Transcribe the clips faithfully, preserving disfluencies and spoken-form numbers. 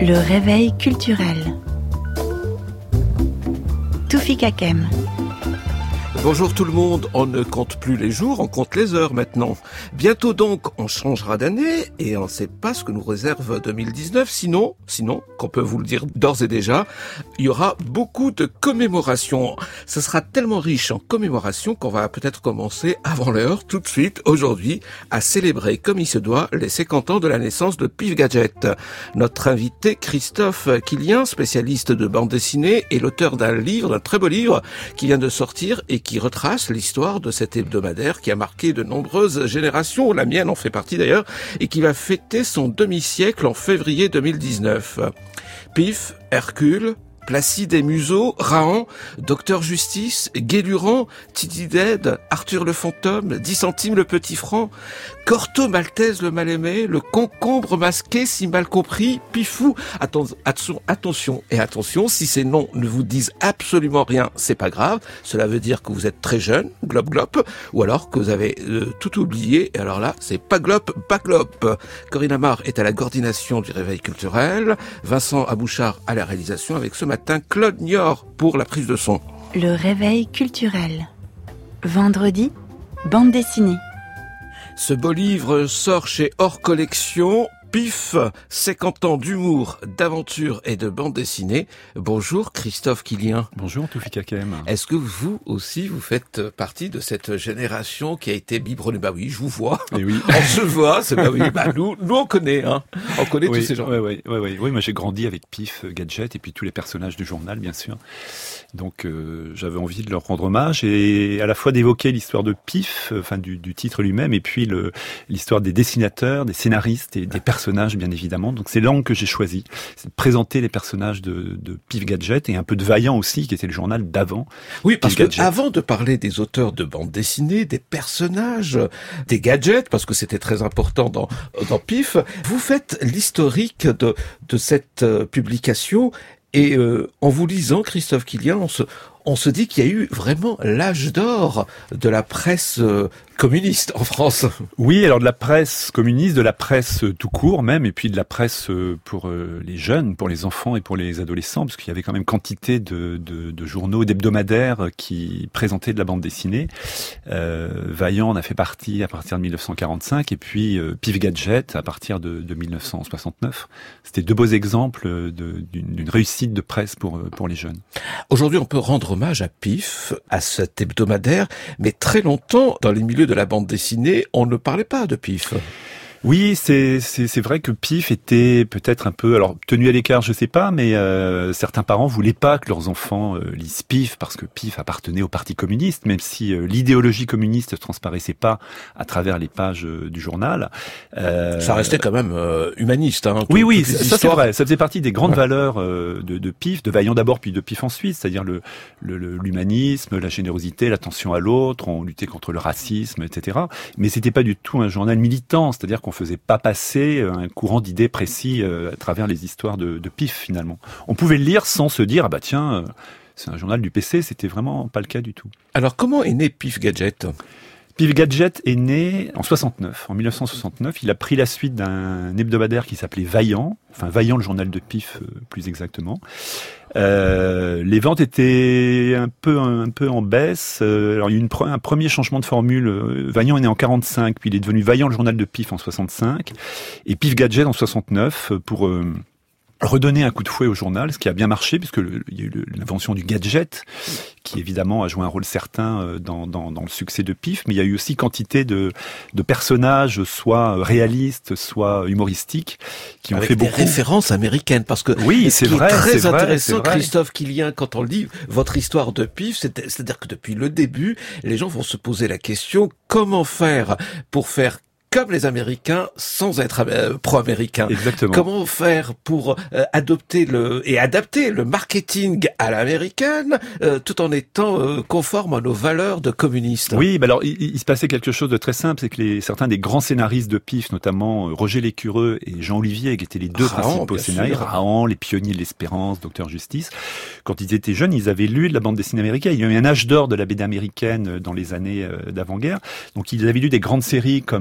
Le réveil culturel. Toufik Hakem. Bonjour tout le monde, on ne compte plus les jours, on compte les heures maintenant. Bientôt donc, on changera d'année et on ne sait pas ce que nous réserve deux mille dix-neuf. Sinon, sinon, qu'on peut vous le dire d'ores et déjà, il y aura beaucoup de commémorations. Ce sera tellement riche en commémorations qu'on va peut-être commencer avant l'heure, tout de suite, aujourd'hui, à célébrer comme il se doit les cinquante ans de la naissance de Pif Gadget. Notre invité Christophe Quilien, spécialiste de bande dessinée et l'auteur d'un livre, d'un très beau livre qui vient de sortir et qui retrace l'histoire de cet hebdomadaire qui a marqué de nombreuses générations, la mienne en fait partie d'ailleurs, et qui va fêter son demi-siècle en février deux mille dix-neuf. Pif, Hercule, Placide et Museau, Rahan, Docteur Justice, Guéluran, Tididède, Arthur le Fantôme, dix centimes le Petit Franc, Corto Maltese le Mal-Aimé, le Concombre masqué si mal compris, Pifou. Atten- attention, attention et attention, si ces noms ne vous disent absolument rien, c'est pas grave. Cela veut dire que vous êtes très jeune, glop glop, ou alors que vous avez euh, tout oublié, et alors là, c'est pas glop, pas glop. Corinne Amar est à la coordination du réveil culturel, Vincent Abouchard à la réalisation, avec ce matin Claude Niort pour la prise de son. Le réveil culturel. Vendredi, bande dessinée. Ce beau livre sort chez Hors Collection. Pif, cinquante ans d'humour, d'aventure et de bande dessinée. Bonjour Christophe Quilien. Bonjour Toufik Hakem. Est-ce que vous aussi, vous faites partie de cette génération qui a été biberonnée? Bah oui, je vous vois. Et oui. On se voit, c'est bah oui. Bah nous, nous on connaît, hein. On connaît oui, tous ces gens. Oui, oui, oui, oui. Oui, moi j'ai grandi avec Pif, Gadget et puis tous les personnages du journal, bien sûr. Donc euh, j'avais envie de leur rendre hommage et à la fois d'évoquer l'histoire de Pif, euh, enfin du, du titre lui-même, et puis le, l'histoire des dessinateurs, des scénaristes et des personnages. personnages, bien évidemment. Donc c'est l'angle que j'ai choisi, c'est de présenter les personnages de, de Pif Gadget et un peu de Vaillant aussi, qui était le journal d'avant. Oui, parce Pif que avant de parler des auteurs de bande dessinée, des personnages, des gadgets, parce que c'était très important dans, dans Pif, vous faites l'historique de, de cette euh, publication et euh, en vous lisant, Christophe Quilien, on se, on se dit qu'il y a eu vraiment l'âge d'or de la presse euh, communiste en France. Oui, alors de la presse communiste, de la presse tout court même, et puis de la presse pour les jeunes, pour les enfants et pour les adolescents, parce qu'il y avait quand même quantité de, de, de journaux, d'hebdomadaires qui présentaient de la bande dessinée. Euh, Vaillant en a fait partie à partir de dix-neuf cent quarante-cinq, et puis euh, Pif Gadget à partir de, de dix-neuf cent soixante-neuf. C'était deux beaux exemples de, d'une, d'une réussite de presse pour, pour les jeunes. Aujourd'hui, on peut rendre hommage à Pif, à cet hebdomadaire, mais très longtemps, dans les milieux de la bande dessinée, on ne parlait pas de Pif. Oui, c'est, c'est, c'est vrai que Pif était peut-être un peu, alors tenu à l'écart, je sais pas, mais euh, certains parents voulaient pas que leurs enfants euh, lisent Pif parce que Pif appartenait au Parti communiste, même si euh, l'idéologie communiste ne transparaissait pas à travers les pages euh, du journal. Euh, ça restait quand même euh, humaniste. Hein, oui, oui, ça, ça c'est vrai. Ça faisait partie des grandes ouais. valeurs euh, de, de Pif, de Vaillant d'abord, puis de Pif ensuite, c'est-à-dire le, le, le, l'humanisme, la générosité, l'attention à l'autre, on luttait contre le racisme, et cetera. Mais c'était pas du tout un journal militant, c'est-à-dire qu'on faisait pas passer un courant d'idées précis euh, à travers les histoires de, de Pif finalement. On pouvait le lire sans se dire ah bah tiens euh, c'est un journal du P C, c'était vraiment pas le cas du tout. Alors comment est né Pif Gadget ? Pif Gadget est né en soixante-neuf, en dix-neuf cent soixante-neuf. Il a pris la suite d'un hebdomadaire qui s'appelait Vaillant, enfin Vaillant le journal de Pif euh, plus exactement. Euh, les ventes étaient un peu un peu en baisse. Euh, alors il y a eu une, un premier changement de formule. Vaillant est né en quarante-cinq, puis il est devenu Vaillant le journal de Pif en soixante-cinq, et Pif Gadget en soixante-neuf pour euh, redonner un coup de fouet au journal, ce qui a bien marché puisque le, il y a eu le, l'invention du gadget qui évidemment a joué un rôle certain dans, dans, dans le succès de Pif, mais il y a eu aussi quantité de, de personnages, soit réalistes, soit humoristiques, qui avec ont fait des beaucoup. références américaines, parce que oui, ce c'est qui vrai, est très c'est intéressant, vrai, Christophe Quilien, quand on lit votre histoire de Pif, c'est, c'est-à-dire que depuis le début, les gens vont se poser la question comment faire pour faire comme les Américains, sans être euh, pro-américains. Exactement. Comment faire pour euh, adopter le et adapter le marketing à l'américaine, euh, tout en étant euh, conforme à nos valeurs de communistes. Oui, bah alors il, il se passait quelque chose de très simple, c'est que les, certains des grands scénaristes de Pif, notamment euh, Roger Lécureux et Jean Olivier, qui étaient les deux Rahan, principaux scénaristes, Rahan, les pionniers de l'espérance, Docteur Justice, quand ils étaient jeunes, ils avaient lu de la bande dessinée américaine. Il y a eu un âge d'or de la B D américaine dans les années euh, d'avant-guerre. Donc ils avaient lu des grandes séries comme par exemple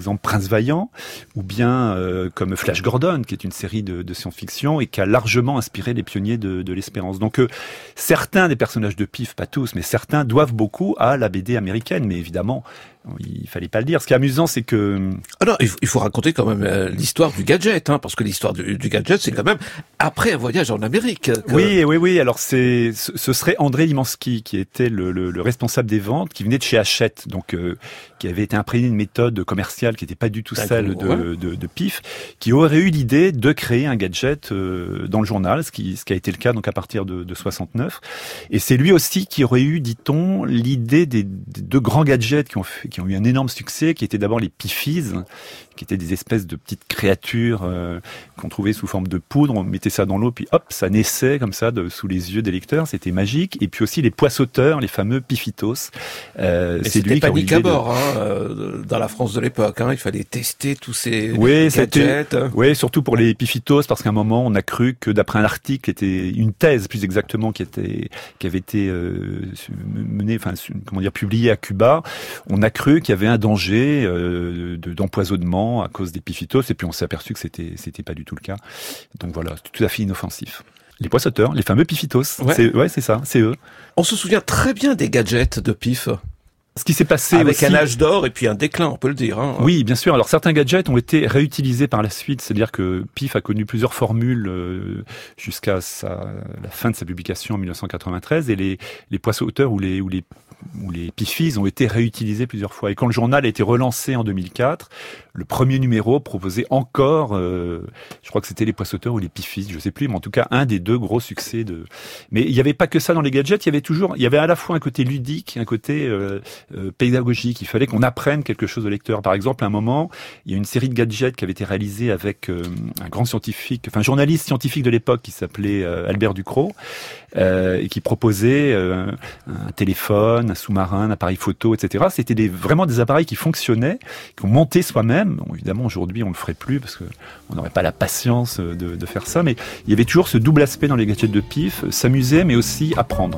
exemple Prince Vaillant, ou bien euh, comme Flash Gordon, qui est une série de, de science-fiction et qui a largement inspiré les pionniers de, de l'espérance. Donc euh, certains des personnages de Pif, pas tous, mais certains doivent beaucoup à la B D américaine, mais évidemment, il fallait pas le dire. Ce qui est amusant, c'est que... Ah non, il faut, il faut raconter quand même euh, l'histoire du gadget, hein, parce que l'histoire du, du gadget, c'est quand même après un voyage en Amérique. Que... Oui, oui, oui. Alors c'est, ce serait André Limansky qui était le, le, le responsable des ventes, qui venait de chez Hachette, donc euh, qui avait été imprégné d'une méthode commerciale qui n'était pas du tout celle de, ouais. de, de Pif, qui aurait eu l'idée de créer un gadget euh, dans le journal, ce qui, ce qui a été le cas donc à partir de, de soixante-neuf. Et c'est lui aussi qui aurait eu, dit-on, l'idée des, des deux grands gadgets qui ont fait, qui ont eu un énorme succès, qui étaient d'abord les Pifies, qui étaient des espèces de petites créatures euh, qu'on trouvait sous forme de poudre. On mettait ça dans l'eau, puis hop, ça naissait comme ça de, sous les yeux des lecteurs. C'était magique. Et puis aussi les poissoteurs, les fameux Pifitos. Euh, c'est lui qui a panique à bord de... hein, euh, dans la France de l'époque. Hein, il fallait tester tous ces oui, gadgets. Oui, surtout pour les Pifitos, parce qu'à un moment, on a cru que d'après un article, était une thèse plus exactement, qui était qui avait été euh, menée, enfin comment dire, publiée à Cuba, on a cru qu'il y avait un danger euh, de, d'empoisonnement à cause des Pifitos, et puis on s'est aperçu que c'était c'était pas du tout le cas. Donc voilà, c'est tout à fait inoffensif. Les poissoteurs, les fameux Pifitos, ouais, c'est, ouais, c'est ça, c'est eux. On se souvient très bien des gadgets de Pif. Ce qui s'est passé avec aussi... un âge d'or et puis un déclin, on peut le dire. Hein. Oui, bien sûr. Alors certains gadgets ont été réutilisés par la suite, c'est-à-dire que Pif a connu plusieurs formules euh, jusqu'à sa, la fin de sa publication en dix-neuf cent quatre-vingt-treize, et les, les poissoteurs ou les, ou les, ou les Pifies ont été réutilisés plusieurs fois. Et quand le journal a été relancé en deux mille quatre, le premier numéro proposait encore, euh, je crois que c'était les poissoteurs ou les Pifies, je sais plus, mais en tout cas un des deux gros succès de. Mais il n'y avait pas que ça dans les gadgets. Il y avait toujours, il y avait à la fois un côté ludique, un côté euh, Euh, pédagogique. Il fallait qu'on apprenne quelque chose au lecteur. Par exemple, à un moment, il y a une série de gadgets qui avait été réalisée avec euh, un grand scientifique, enfin un journaliste scientifique de l'époque qui s'appelait euh, Albert Ducrot, euh, et qui proposait euh, un téléphone, un sous-marin, un appareil photo, et cetera. C'était des, vraiment des appareils qui fonctionnaient, qu'on montait soi-même. Bon, évidemment, aujourd'hui, on le ferait plus parce que on n'aurait pas la patience de, de faire ça, mais il y avait toujours ce double aspect dans les gadgets de Pif, s'amuser, mais aussi apprendre.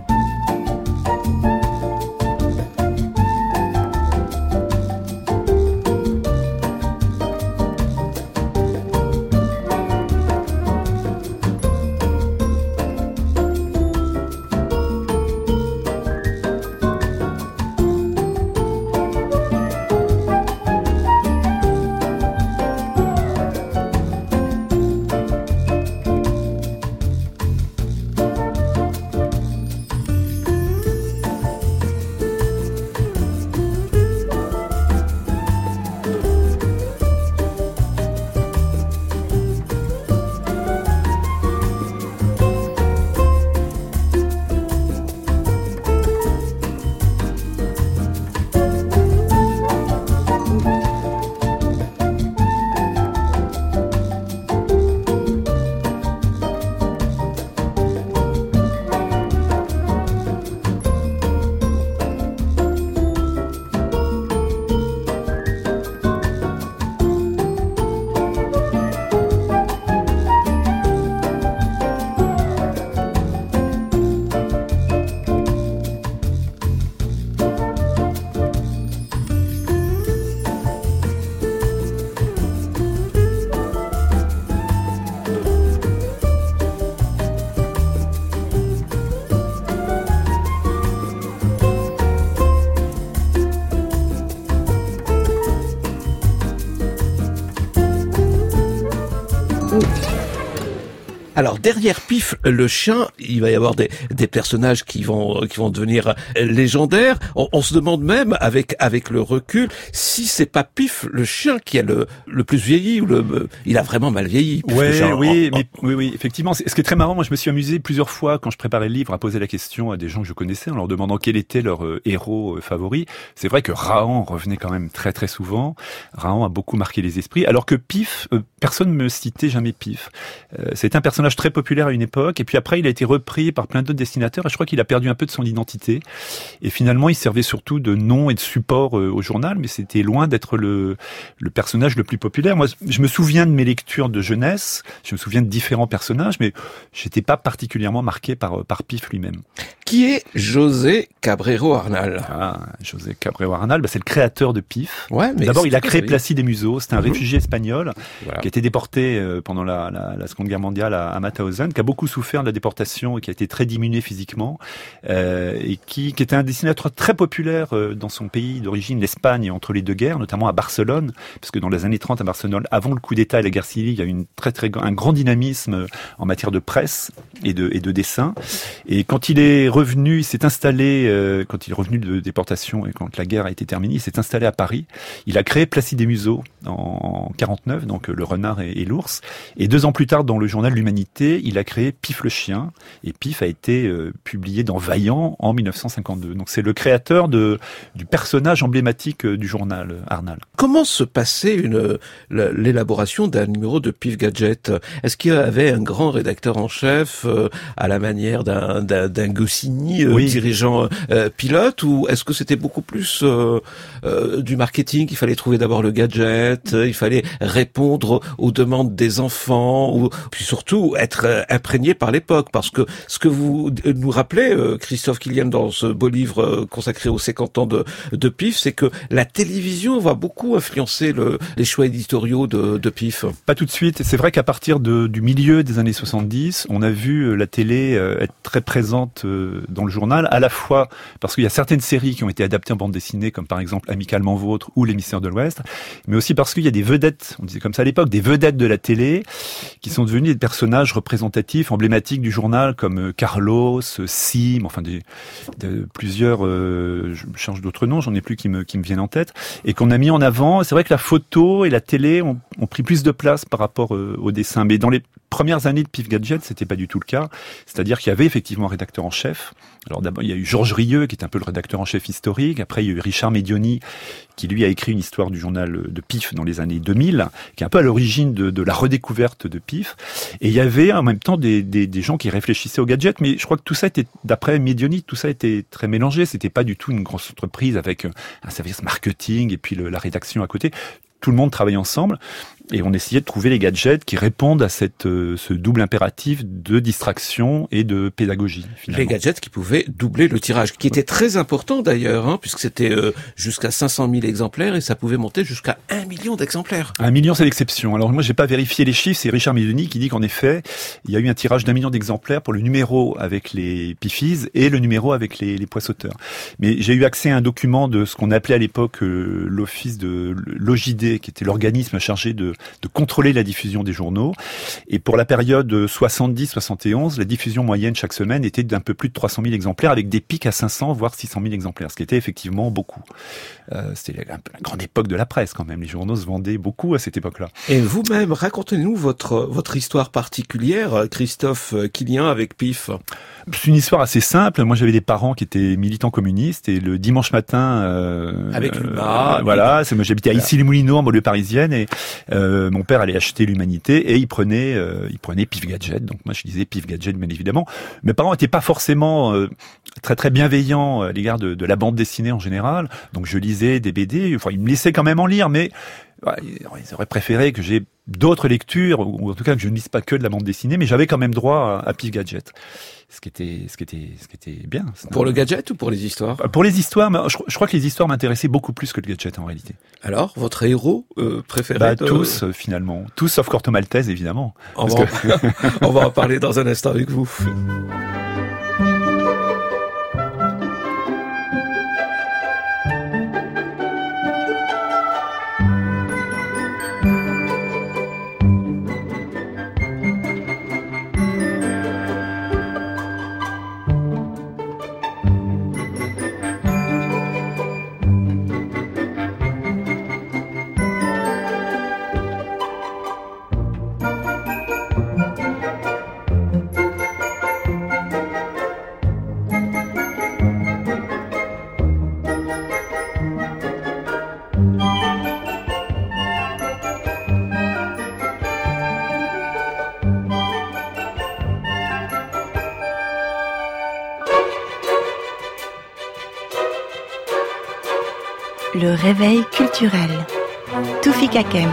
Alors derrière Pif le chien, il va y avoir des, des personnages qui vont qui vont devenir légendaires. On, on se demande même avec avec le recul si c'est pas Pif le chien qui a le le plus vieilli ou le il a vraiment mal vieilli. Pif, ouais, le chien. oui, Oh, mais oh. oui, oui, effectivement. Ce qui est très marrant, moi, je me suis amusé plusieurs fois quand je préparais le livre à poser la question à des gens que je connaissais en leur demandant quel était leur euh, héros euh, favori. C'est vrai que Rahan revenait quand même très très souvent. Rahan a beaucoup marqué les esprits, alors que Pif, euh, personne ne me citait jamais Pif. Euh, c'est un personnage personnage très populaire à une époque, et puis après il a été repris par plein d'autres dessinateurs, et je crois qu'il a perdu un peu de son identité. Et finalement, il servait surtout de nom et de support euh, au journal, mais c'était loin d'être le, le personnage le plus populaire. Moi, je me souviens de mes lectures de jeunesse, je me souviens de différents personnages, mais j'étais pas particulièrement marqué par, par Pif lui-même. Qui est José Cabrero Arnal? Ah, José Cabrero Arnal, bah, c'est le créateur de Pif. Ouais, mais d'abord, il a c'est créé joli. Placide et Museau. C'était un Mhm. réfugié espagnol Voilà. qui a été déporté euh, pendant la, la, la Seconde Guerre mondiale à, à Mauthausen, qui a beaucoup souffert de la déportation et qui a été très diminué physiquement, euh, et qui, qui était un dessinateur très populaire euh, dans son pays d'origine, l'Espagne, entre les deux guerres, notamment à Barcelone, parce que dans les années trente à Barcelone, avant le coup d'État et la guerre civile, il y a eu une très, très, un grand dynamisme en matière de presse et de, et de dessin. Et quand il est revenu, il s'est installé, euh, quand il est revenu de déportation et quand la guerre a été terminée, il s'est installé à Paris. Il a créé Placide et Museau en quarante-neuf, donc Le Renard et, et l'Ours. Et deux ans plus tard, dans le journal L'Humanité, il a créé Pif le Chien. Et Pif a été euh, publié dans Vaillant en mille neuf cent cinquante-deux. Donc c'est le créateur de, du personnage emblématique du journal, Arnal. Comment se passait une, l'élaboration d'un numéro de Pif Gadget? Est-ce qu'il y avait un grand rédacteur en chef euh, à la manière d'un, d'un, d'un Goscinny euh, Oui. dirigeant euh, pilote, ou est-ce que c'était beaucoup plus euh, euh, du marketing? Il fallait trouver d'abord le gadget, euh, il fallait répondre aux demandes des enfants, ou puis surtout être euh, imprégné par l'époque, parce que ce que vous nous rappelez, euh, Christophe Killian, dans ce beau livre euh, consacré aux cinquante ans de, de Pif, c'est que la télévision va beaucoup influencer le, les choix éditoriaux de, de Pif. Pas tout de suite. C'est vrai qu'à partir de, du milieu des années soixante-dix, on a vu la télé être très présente dans le journal, à la fois parce qu'il y a certaines séries qui ont été adaptées en bande dessinée, comme par exemple Amicalement Vôtre ou L'émissaire de l'Ouest, mais aussi parce qu'il y a des vedettes, on disait comme ça à l'époque, des vedettes de la télé qui sont devenus des personnages représentatifs, emblématiques du journal, comme Carlos, Sim, enfin des, de, plusieurs, euh, je cherche d'autres noms, j'en ai plus qui me, qui me viennent en tête, et qu'on a mis en avant. C'est vrai que la photo et la télé ont, ont pris plus de place par rapport euh, au dessin, mais dans les premières années de Pif Gadget, c'était pas du tout le cas. C'est-à-dire qu'il y avait effectivement un rédacteur en chef. Alors d'abord, il y a eu Georges Rieux, qui est un peu le rédacteur en chef historique. Après, il y a eu Richard Medioni, qui lui a écrit une histoire du journal de Pif dans les années deux mille, qui est un peu à l'origine de, de la redécouverte de Pif. Et il y avait en même temps des, des, des gens qui réfléchissaient au gadget, mais je crois que tout ça était, d'après Medioni, tout ça était très mélangé. C'était pas du tout une grosse entreprise avec un service marketing et puis le, la rédaction à côté. Tout le monde travaillait ensemble et on essayait de trouver les gadgets qui répondent à cette, euh, ce double impératif de distraction et de pédagogie. Finalement. Les gadgets qui pouvaient doubler le tirage, qui était très important d'ailleurs, hein, puisque c'était euh, jusqu'à cinq cent mille exemplaires et ça pouvait monter jusqu'à un million d'exemplaires. Un million, c'est l'exception. Alors moi, j'ai pas vérifié les chiffres, c'est Richard Medioni qui dit qu'en effet, il y a eu un tirage d'un million d'exemplaires pour le numéro avec les Pifis et le numéro avec les, les poissoteurs. Mais j'ai eu accès à un document de ce qu'on appelait à l'époque euh, l'office de l'O J D, qui était l'organisme chargé de, de contrôler la diffusion des journaux. Et pour la période soixante-dix soixante et onze, la diffusion moyenne chaque semaine était d'un peu plus de trois cent mille exemplaires, avec des pics à cinq cents voire six cent mille exemplaires, ce qui était effectivement beaucoup. Euh, c'était la, la grande époque de la presse quand même. Les journaux se vendaient beaucoup à cette époque-là. Et vous-même, racontez-nous votre votre histoire particulière, Christophe Killian, avec Pif. C'est une histoire assez simple. Moi, j'avais des parents qui étaient militants communistes et le dimanche matin, euh, avec l'U M A, euh, voilà, c'est moi j'habitais à Issy-les-Moulineaux en banlieue parisienne et euh, mon père allait acheter l'Humanité et il prenait euh, il prenait Pif Gadget. Donc moi je disais Pif Gadget bien évidemment. Mes parents étaient pas forcément euh, très très bienveillants à l'égard de, de la bande dessinée en général. Donc je lisais des B D. Enfin ils me laissaient quand même en lire, mais ouais, ils auraient préféré que j'ai d'autres lectures, ou en tout cas que je ne lise pas que de la bande dessinée, mais j'avais quand même droit à, à Pif Gadget. Ce qui était, ce qui était, ce qui était bien. Pour le gadget ou pour les histoires? Pour les histoires, je, je crois que les histoires m'intéressaient beaucoup plus que le gadget en réalité. Alors, votre héros euh, préféré? Bah, de... tous, euh, finalement. Tous sauf Corto Maltese, évidemment. On va, que... on va en parler dans un instant avec vous. Le réveil culturel. Toufik Hakem.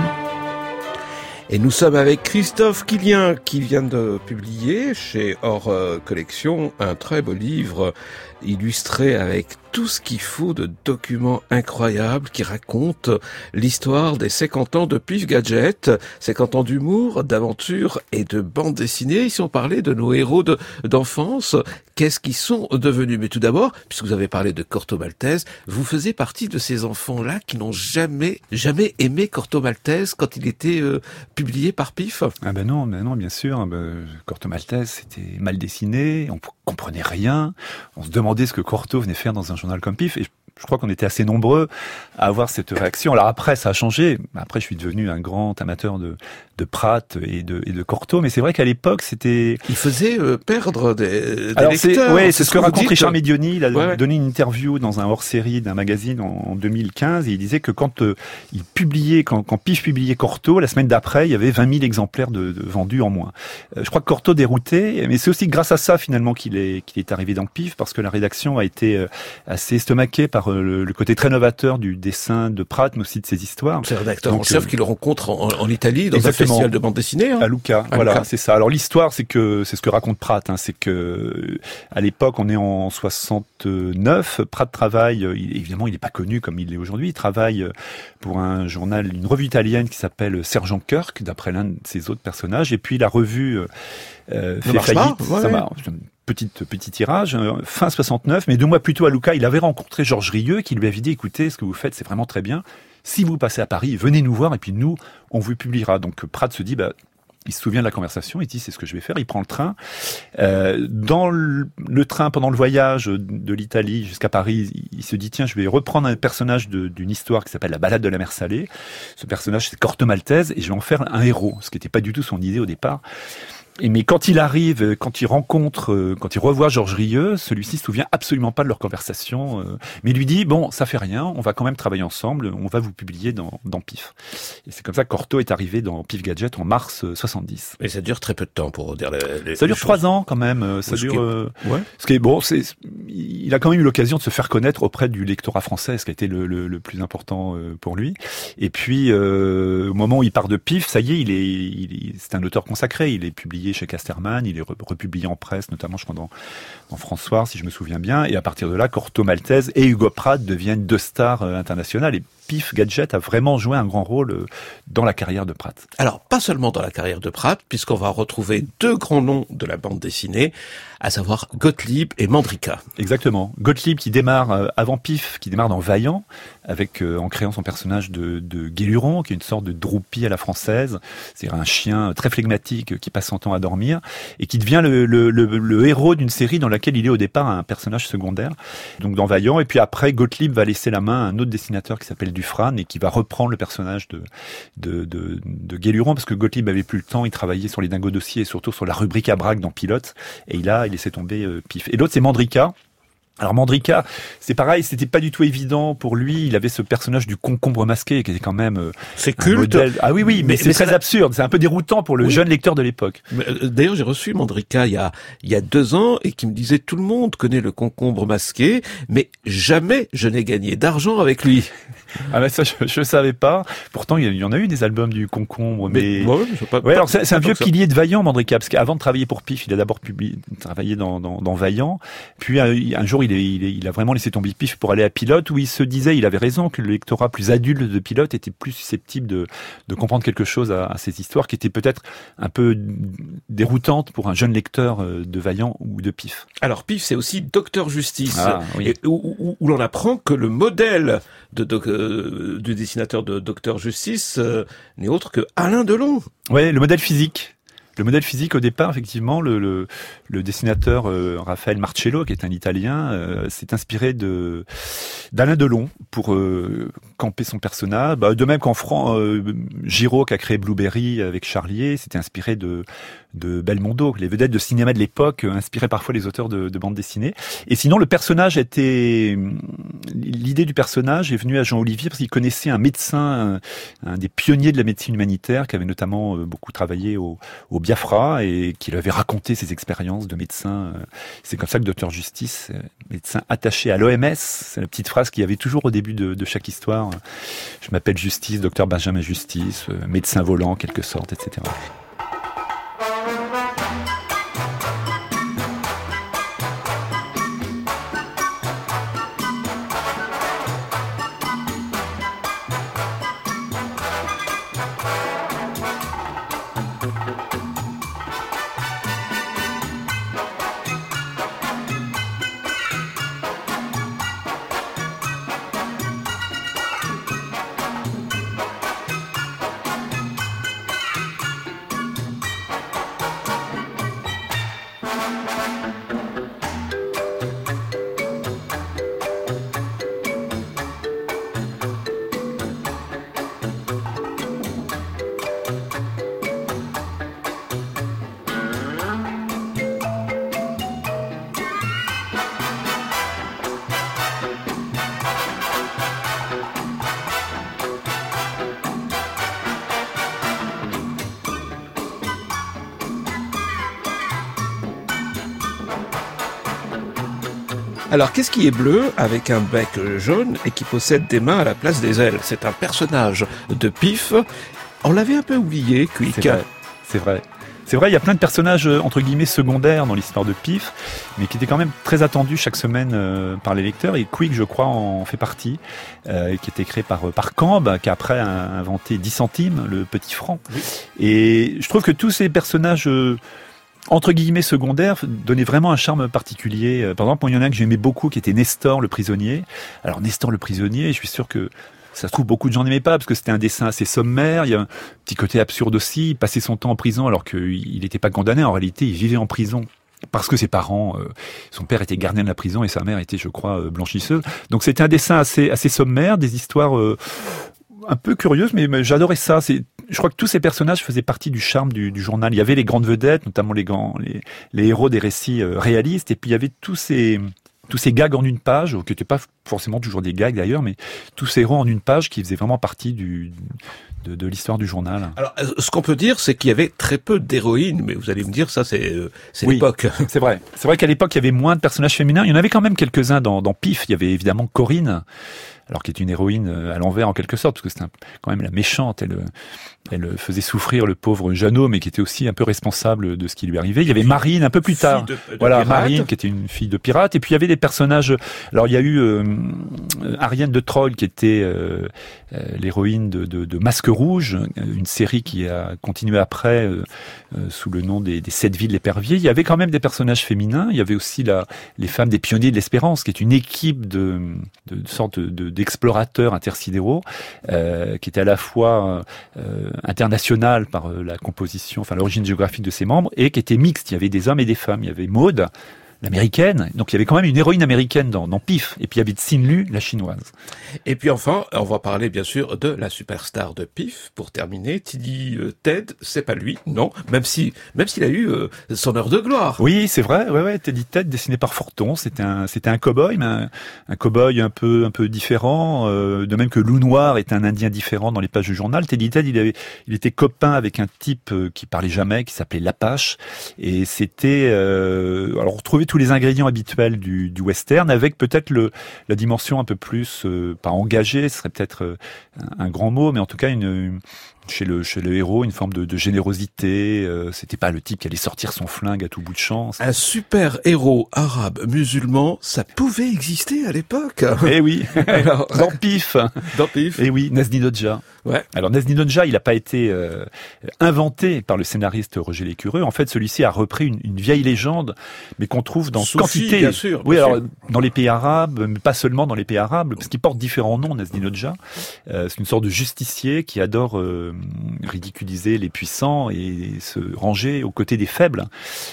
Et nous sommes avec Christophe Quillien qui vient de publier chez Or Collection un très beau livre illustré avec tout ce qu'il faut de documents incroyables qui racontent l'histoire des cinquante ans de Pif Gadget, cinquante ans d'humour, d'aventure et de bande dessinée. Ici on parlait de nos héros de, d'enfance, qu'est-ce qu'ils sont devenus. Mais tout d'abord, puisque vous avez parlé de Corto Maltese, vous faisiez partie de ces enfants-là qui n'ont jamais, jamais aimé Corto Maltese quand il était euh, publié par Pif. Ah ben non, ben non, bien sûr. Ben, Corto Maltese, c'était mal dessiné, on comprenait rien, on se demandait ce que Corto venait faire dans un journal comme Pif, et je crois qu'on était assez nombreux à avoir cette réaction. Alors après, ça a changé. Après, je suis devenu un grand amateur de, de Pratt et de, et de Corto, mais c'est vrai qu'à l'époque, c'était... Il faisait euh, perdre des, des Alors lecteurs. C'est, ouais, c'est, c'est ce que, que raconte dites. Richard Medioni. Il a ouais, ouais. donné une interview dans un hors-série d'un magazine en, en deux mille quinze, et il disait que quand euh, il publiait, quand, quand Pif publiait Corto, la semaine d'après, il y avait vingt mille exemplaires de, de vendus en moins. Euh, je crois que Corto déroutait, mais c'est aussi grâce à ça finalement qu'il est, qu'il est arrivé dans Pif, parce que la rédaction a été euh, assez estomaquée par Le, le côté très novateur du dessin de Pratt, mais aussi de ses histoires. C'est le rédacteur en chef euh, qui le rencontre en, en Italie, dans un festival de bande dessinée. Hein. À Lucca, à voilà, Lucca. C'est ça. Alors l'histoire, c'est que c'est ce que raconte Pratt. Hein, c'est que à l'époque, on est en soixante-neuf. Pratt travaille. Il, évidemment, il n'est pas connu comme il l'est aujourd'hui. Il travaille pour un journal, une revue italienne qui s'appelle Sergent Kirk, d'après l'un de ses autres personnages. Et puis la revue euh, fait faillite. Pas, ouais, ça ouais. marche. Petite, petit tirage, fin soixante-neuf, mais deux mois plus tôt à Lucca, il avait rencontré Georges Rieu qui lui avait dit, écoutez, ce que vous faites, c'est vraiment très bien. Si vous passez à Paris, venez nous voir et puis nous, on vous publiera. Donc Pratt se dit, bah, il se souvient de la conversation, il dit, c'est ce que je vais faire. Il prend le train. Euh, dans le, le train, pendant le voyage de l'Italie jusqu'à Paris, il, il se dit, tiens, je vais reprendre un personnage de, d'une histoire qui s'appelle La Balade de la mer Salée. Ce personnage, c'est Corto Maltese et je vais en faire un héros, ce qui n'était pas du tout son idée au départ. Et mais quand il arrive, quand il rencontre, quand il revoit Georges Rieu, celui-ci se souvient absolument pas de leur conversation, mais lui dit bon, ça fait rien, on va quand même travailler ensemble, on va vous publier dans, dans Pif. Et c'est comme ça que Corto est arrivé dans Pif Gadget en mars soixante-dix. Et ça dure très peu de temps pour dire les. les ça dure les trois ans quand même. Ça oui, dure. Est... Euh, ouais. Ce qui est bon, c'est il a quand même eu l'occasion de se faire connaître auprès du lectorat français, ce qui a été le, le, le plus important pour lui. Et puis euh, au moment où il part de Pif, ça y est, il est, il, c'est un auteur consacré. Il est publié chez Casterman. Il est republié en presse, notamment je crois dans, dans François, si je me souviens bien. Et à partir de là, Corto Maltese et Hugo Pratt deviennent deux stars euh, internationales. Et Pif Gadget a vraiment joué un grand rôle euh, dans la carrière de Pratt. Alors, pas seulement dans la carrière de Pratt, puisqu'on va retrouver deux grands noms de la bande dessinée, à savoir Gottlieb et Mandrika. Exactement. Gottlieb qui démarre euh, avant Pif, qui démarre dans Vaillant, avec euh, en créant son personnage de, de Guéluron, qui est une sorte de Droupie à la française, c'est-à-dire un chien très flegmatique qui passe son temps à dormir, et qui devient le, le, le, le héros d'une série dans laquelle il est au départ un personnage secondaire, donc dans Vaillant. Et puis après, Gottlieb va laisser la main à un autre dessinateur qui s'appelle Dufresne et qui va reprendre le personnage de, de, de, de Guéluron, parce que Gottlieb avait plus le temps, il travaillait sur les Dingo dossiers et surtout sur la rubrique à Braque dans Pilote, et il a, il laissé tomber euh, Pif. Et l'autre, c'est Mandrika. Alors Mandrika, c'est pareil, c'était pas du tout évident pour lui. Il avait ce personnage du concombre masqué qui était quand même euh, c'est culte. Modèle. Ah oui oui, mais, mais c'est mais très ça... absurde. C'est un peu déroutant pour le oui. jeune lecteur de l'époque. D'ailleurs, j'ai reçu Mandrika il y a il y a deux ans et qui me disait tout le monde connaît le concombre masqué, mais jamais je n'ai gagné d'argent avec lui. Ah ben ça je, je savais pas. Pourtant il y en a eu des albums du concombre, mais, mais... Ouais, pas, ouais, alors c'est, c'est un vieux pilier de Vaillant, Mandrika, parce qu'avant de travailler pour Pif, il a d'abord publié, travaillé dans, dans, dans Vaillant, puis un, un jour il, est, il, est, il a vraiment laissé tomber Pif pour aller à Pilote, où il se disait, il avait raison, que le lectorat plus adulte de Pilote était plus susceptible de, de comprendre quelque chose à, à ces histoires qui étaient peut-être un peu déroutantes pour un jeune lecteur de Vaillant ou de Pif. Alors Pif, c'est aussi Docteur Justice, ah, oui. et où, où, où l'on apprend que le modèle de, de, euh, du dessinateur de Docteur Justice euh, n'est autre que Alain Delon. Ouais, le modèle physique. Le modèle physique, au départ, effectivement, le, le, le dessinateur euh, Raphaël Marcello, qui est un Italien, euh, s'est inspiré de d'Alain Delon pour euh, camper son personnage. Bah, de même qu'en France, euh, Giraud, qui a créé Blueberry avec Charlier, s'était inspiré de de Belmondo. Les vedettes de cinéma de l'époque euh, inspiraient parfois les auteurs de, de bandes dessinées. Et sinon, le personnage était... L'idée du personnage est venue à Jean Olivier parce qu'il connaissait un médecin, un, un des pionniers de la médecine humanitaire, qui avait notamment euh, beaucoup travaillé au, au Biafra et qui lui avait raconté ses expériences de médecin. C'est comme ça que Docteur Justice, médecin attaché à l'O M S, c'est la petite phrase qu'il y avait toujours au début de, de chaque histoire. Je m'appelle Justice, Docteur Benjamin Justice, médecin volant en quelque sorte, et cetera. Alors, qu'est-ce qui est bleu avec un bec jaune et qui possède des mains à la place des ailes? C'est un personnage de Pif. On l'avait un peu oublié, Quick. C'est vrai, c'est vrai. C'est vrai, il y a plein de personnages entre guillemets secondaires dans l'histoire de Pif, mais qui étaient quand même très attendus chaque semaine euh, par les lecteurs. Et Quick, je crois, en fait partie, euh, qui était créé par par Cambe, qui après a inventé dix centimes, le petit franc. Oui. Et je trouve que tous ces personnages euh, entre guillemets secondaires donnait vraiment un charme particulier. Par exemple, il y en a un que j'aimais beaucoup qui était Nestor le prisonnier. Alors Nestor le prisonnier, je suis sûr que ça se trouve beaucoup de gens n'aimaient pas parce que c'était un dessin assez sommaire, il y a un petit côté absurde aussi, il passait son temps en prison alors qu'il n'était pas condamné, en réalité il vivait en prison. Parce que ses parents, euh, son père était gardien de la prison et sa mère était, je crois, euh, blanchisseuse. Donc c'était un dessin assez assez sommaire, des histoires euh, un peu curieuse, mais, mais j'adorais ça. C'est, je crois que tous ces personnages faisaient partie du charme du, du journal. Il y avait les grandes vedettes, notamment les, grands, les, les héros des récits euh, réalistes, et puis il y avait tous ces, tous ces gags en une page, qui n'étaient pas forcément toujours des gags d'ailleurs, mais tous ces héros en une page qui faisaient vraiment partie du, de, de l'histoire du journal. Alors, ce qu'on peut dire, c'est qu'il y avait très peu d'héroïnes, mais vous allez me dire, ça, c'est, euh, c'est oui, l'époque. C'est vrai. C'est vrai qu'à l'époque, il y avait moins de personnages féminins. Il y en avait quand même quelques-uns dans, dans Pif. Il y avait évidemment Corinne, alors qui est une héroïne à l'envers en quelque sorte, parce que c'était un, quand même la méchante. Elle, elle faisait souffrir le pauvre Jeannot, mais qui était aussi un peu responsable de ce qui lui arrivait. Il y avait Marine un peu plus tard. De, de voilà, pirate. Marine, qui était une fille de pirate. Et puis il y avait des personnages. Alors il y a eu euh, Ariane de Troll, qui était euh, euh, l'héroïne de, de, de Masque Rouge, une série qui a continué après euh, euh, sous le nom des, des Sept Vies de l'Épervier. Il y avait quand même des personnages féminins. Il y avait aussi la, les femmes des Pionniers de l'Espérance, qui est une équipe de, de, de sorte de, d'explorateurs intersidéraux, euh, qui était à la fois euh, internationale par euh, la composition, enfin l'origine géographique de ses membres, et qui était mixte. Il y avait des hommes et des femmes. Il y avait Maude, l'américaine. Donc il y avait quand même une héroïne américaine dans, dans Pif. Et puis il y avait Xin Lu, la chinoise. Et puis enfin, on va parler bien sûr de la superstar de Pif. Pour terminer, tu dis euh, Ted, c'est pas lui, non. Même si, même s'il a eu euh, son heure de gloire. Oui, c'est vrai. Ouais, ouais. Teddy Ted, dessiné par Forton. C'était un, c'était un cow-boy, mais un, un cow-boy un peu, un peu différent. Euh, de même que Loup Noir est un Indien différent dans les pages du journal. Teddy Ted, il avait, il était copain avec un type euh, qui parlait jamais, qui s'appelait Lapache. Et c'était, euh, alors on retrouvait tous les ingrédients habituels du, du western, avec peut-être le, la dimension un peu plus, euh, pas engagée, ce serait peut-être euh, un, un grand mot, mais en tout cas une, une chez le chez le héros une forme de, de générosité. Euh, c'était pas le type qui allait sortir son flingue à tout bout de champ. Un super héros arabe musulman, ça pouvait exister à l'époque. Eh oui. Alors, dans Pif. Dans Pif. Eh oui, Nazni Dodja. Ouais. Alors Nazni Dodja, il n'a pas été euh, inventé par le scénariste Roger Lécureux. En fait, celui-ci a repris une, une vieille légende, mais qu'on trouve dans Soufi, quantité. Bien sûr. Oui, bien alors sûr. dans les pays arabes, mais pas seulement dans les pays arabes, parce qu'il porte différents noms. Nazni Dodja, euh, c'est une sorte de justicier qui adore euh, ridiculiser les puissants et se ranger aux côtés des faibles.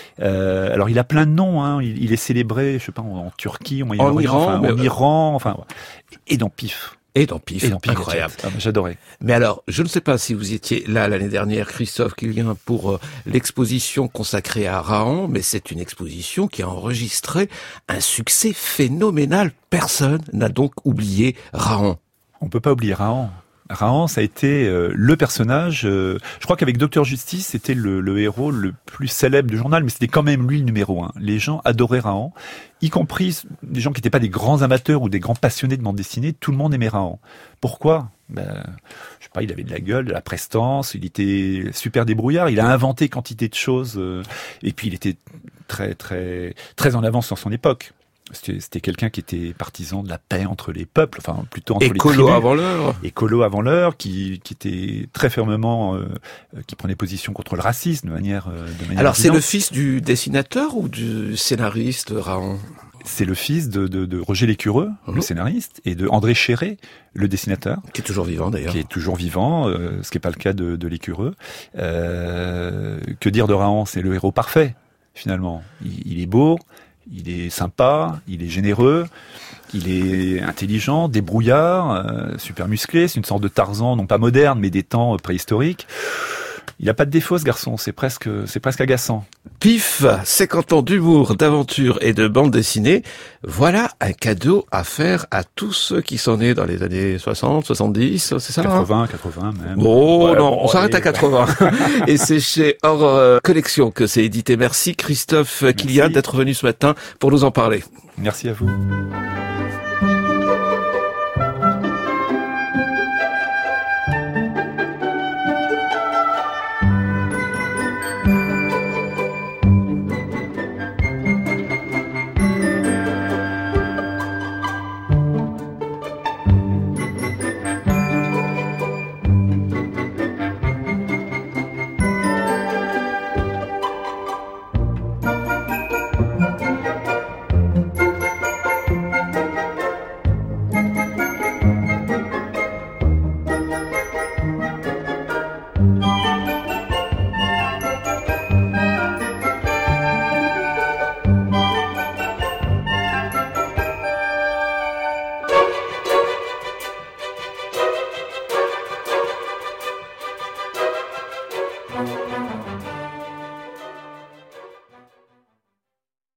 Euh, alors il a plein de noms. Hein. Il, il est célébré, je sais pas, en, en Turquie, au Moyen-Orient, en Iran, enfin, mais... en Iran, enfin, et dans Pif. Et dans Pif, et dans Pif incroyable. Ah, j'adorais. Mais alors, je ne sais pas si vous étiez là l'année dernière, Christophe Quillien, pour euh, l'exposition consacrée à Raon, mais c'est une exposition qui a enregistré un succès phénoménal. Personne n'a donc oublié Raon. On peut pas oublier Raon. Rahan, ça a été euh, le personnage. Euh, je crois qu'avec Docteur Justice, c'était le, le héros le plus célèbre du journal, mais c'était quand même lui le numéro un. Les gens adoraient Rahan, y compris des gens qui n'étaient pas des grands amateurs ou des grands passionnés de bande dessinée. Tout le monde aimait Rahan. Pourquoi ? Ben, je sais pas. Il avait de la gueule, de la prestance. Il était super débrouillard. Il a inventé quantité de choses. Euh, et puis il était très, très, très en avance sur son époque. C'était, c'était quelqu'un qui était partisan de la paix entre les peuples, enfin plutôt entre Écolo les tribus. avant l'heure. Écolo avant l'heure, qui, qui était très fermement, euh, qui prenait position contre le racisme de manière, euh, de manière. Alors c'est évidente. le fils du dessinateur ou du scénariste Rahan ? C'est le fils de, de, de Roger Lécureux, mmh. le scénariste, et de André Chéret, le dessinateur. Qui est toujours vivant d'ailleurs. Qui est toujours vivant, euh, ce qui n'est pas le cas de, de Lécureux. Euh, que dire de Rahan ? C'est le héros parfait, finalement. Il, il est beau. Il est sympa, il est généreux, il est intelligent, débrouillard, euh, super musclé. C'est une sorte de Tarzan, non pas moderne, mais des temps euh, préhistoriques. Il n'a pas de défaut, ce garçon. C'est presque, c'est presque agaçant. Pif, cinquante ans d'humour, d'aventure et de bande dessinée. Voilà un cadeau à faire à tous ceux qui sont nés dans les années soixante, soixante-dix, c'est ça? quatre-vingts, quatre-vingts même. Oh ouais, non, bon, on s'arrête allez, à quatre-vingts. Et c'est chez Hors euh, Collection que c'est édité. Merci Christophe Killian d'être venu ce matin pour nous en parler. Merci à vous.